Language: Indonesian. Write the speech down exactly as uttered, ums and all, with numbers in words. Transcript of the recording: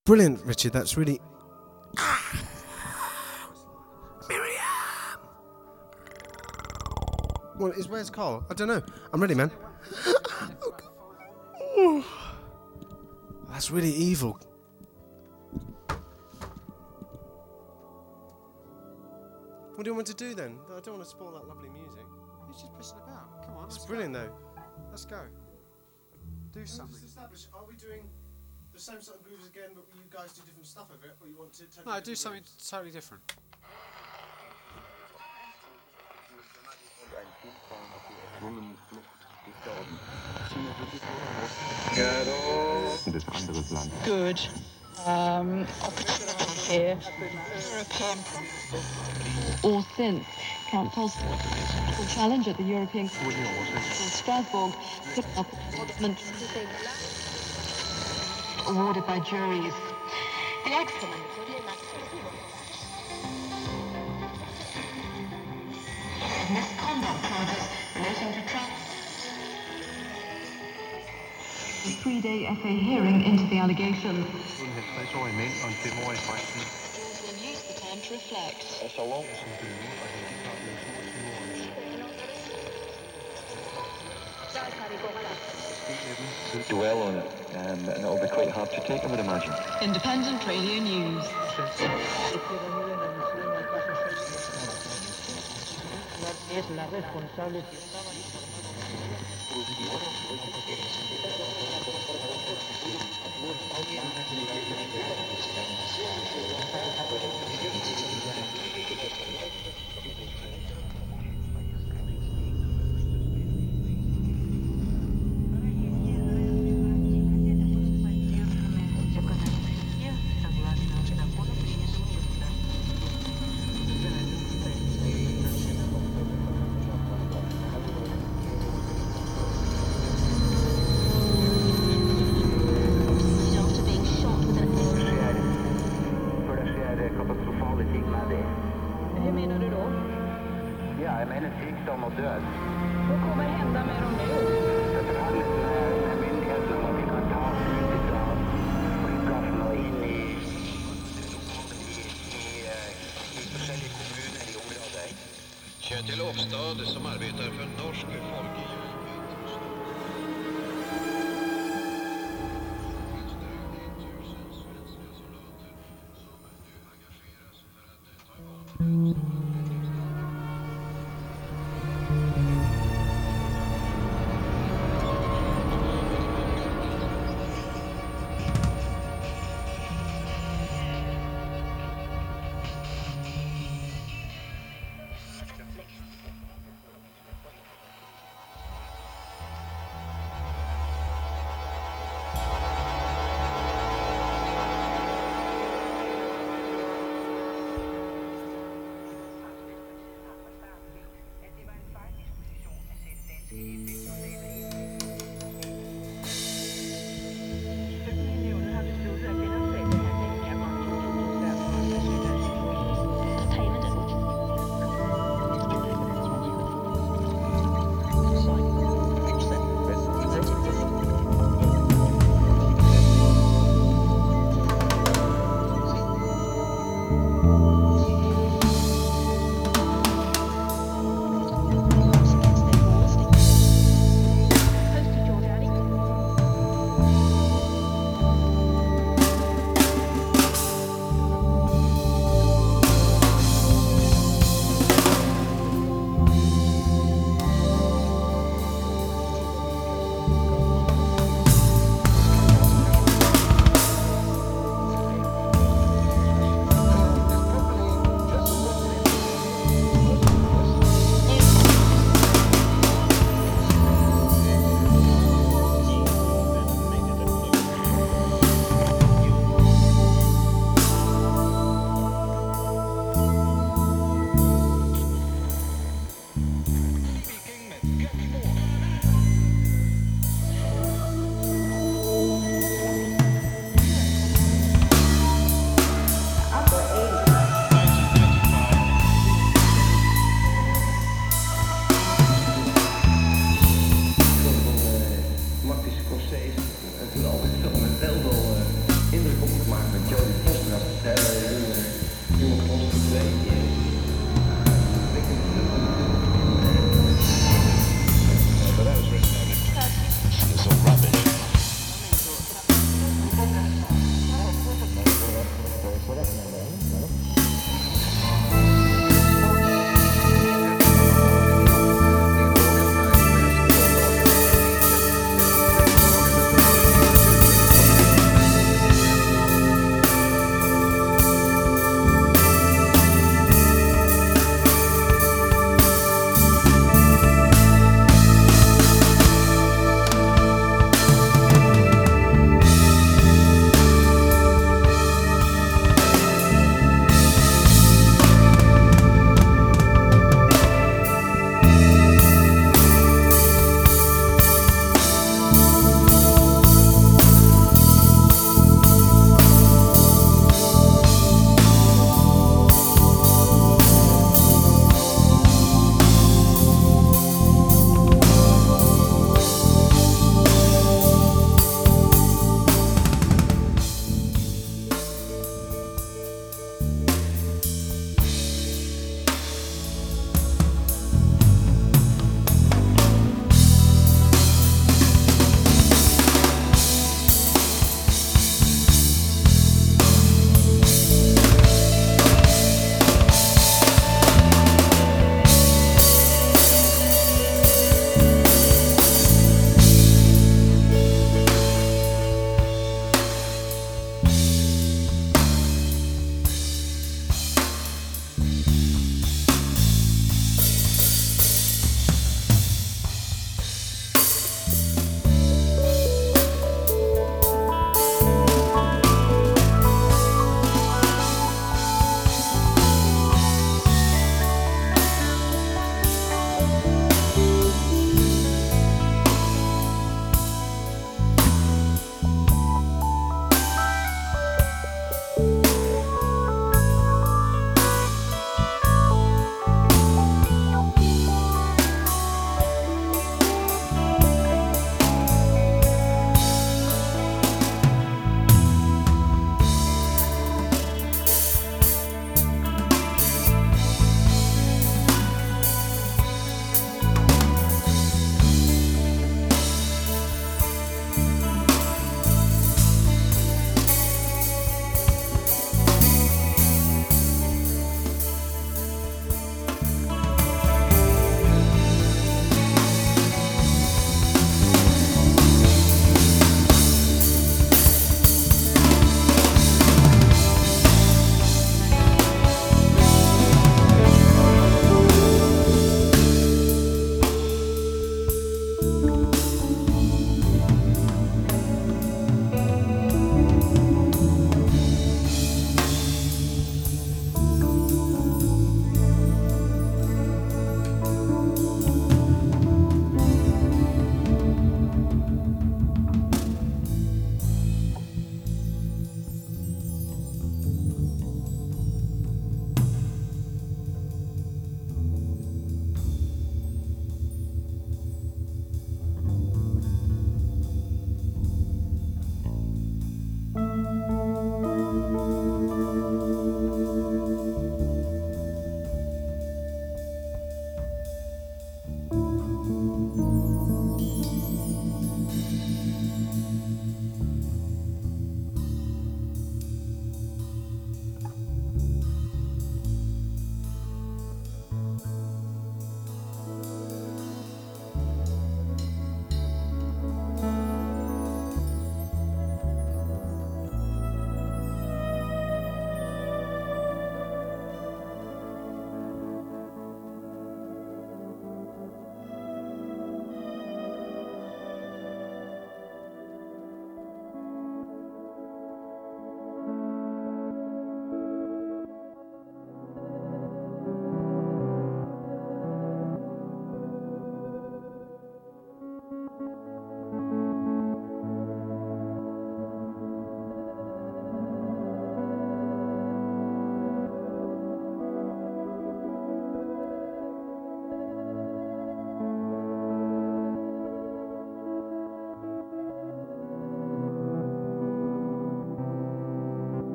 Brilliant, Richard. That's really. Ah! Miriam. Well, is where's Carl? I don't know. I'm ready, man. Oh, that's really evil. What do you want me to do then? I don't want to spoil that lovely music. He's just pissing about. Come on, It's let's brilliant go. though. Let's go. Do something. Establish, are we doing the same sort of grooves again, but you guys do different stuff over it, or you want to totally No, do something grooves? totally different. Good. Um, here. European. Or since Count Tolstoy challenge at the European Court of Strasbourg put up awarded by juries. The excellent misconduct charges relating to traffic. A three-day F A hearing into the allegations. We'll use the time to reflect. Dwell on it, um, and it'll be quite hard to take, I would imagine. Independent Radio News. Es la responsable. Hur menar du då? Ja, jag menar sjukdom och död. Vad kommer hända med dem nu? Jag förhandlar med myndigheterna om att vi kan ta oss ut av flygplatsen och in i olika kommuner i området. Kjetil Ofstad som arbetar för Norsk Folkehjälp.